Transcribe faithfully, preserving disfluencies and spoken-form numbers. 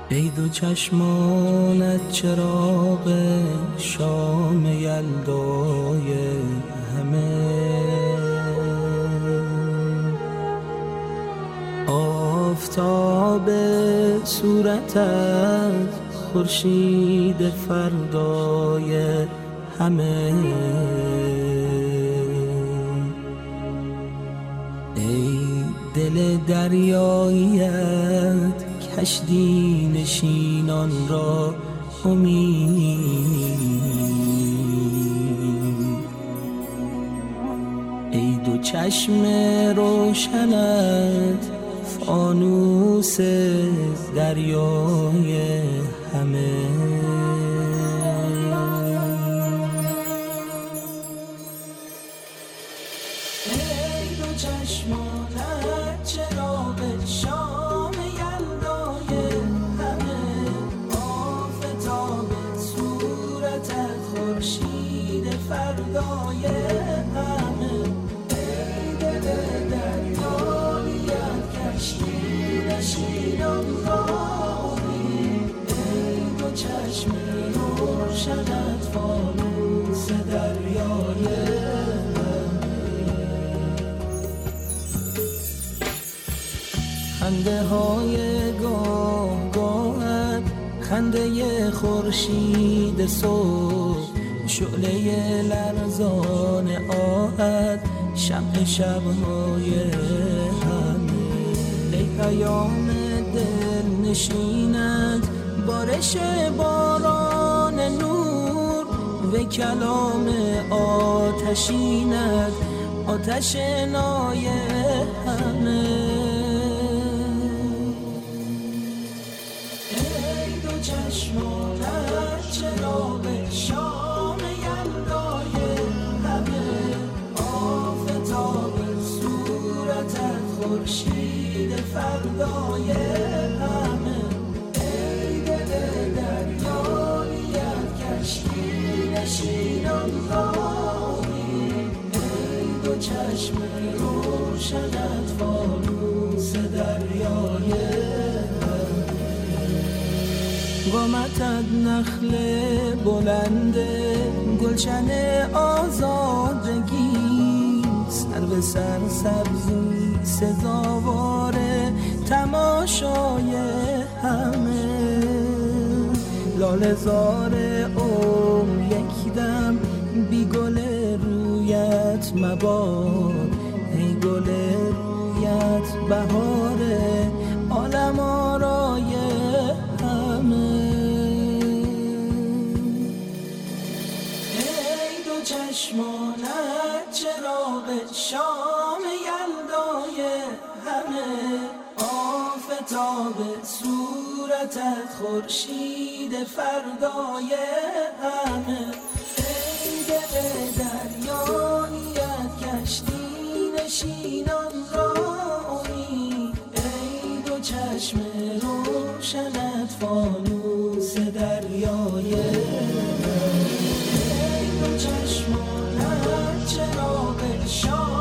ای دو چشمانت چراغ شام یلدای همه، آفتاب صورتت خورشید فردای همه. ای دل دریاییت کشتی نشینان را امید، ای دو چشم روشنت فانوس دریای همه. ای دو چشمانت چراغ شام یلدای همه، آفتاب صورتت خورشید فردای همه. ای دل دریاییت کشتی نشینان را امید، ای دو چشم روشنت فانوس دریای خنده های گاه گاهت، خنده خورشید صبح، شعله لرزان آهت، شمع شبهای همه. ای پیام دل نشینت، بارش باران نور و کلام آتشینت، آتش نای همه. چشمانت چراغ شام یلدای همه، آفتاب صورتت خورشید فردای همه. ای دل دریاییت کشتی نشینان را امید، ای دو چشم روشنت فانوس دریای قامتت نخل بلند گلشن آزادگی، سر به سر سبزی سزاوار تماشای همه. لاله زار عمر یک دم بی گل رویت مباد، ای گل رویت بهار عالم آرای همه. ای دو چشمانت چراغ شام یلدای همه، آفتاب صورتت خورشید فردای همه. ای دل دریاییت کشتی نشینان را امید، ای دو چشم روشنت فانوس دریای همه. ای دو چشمانت چراغ شام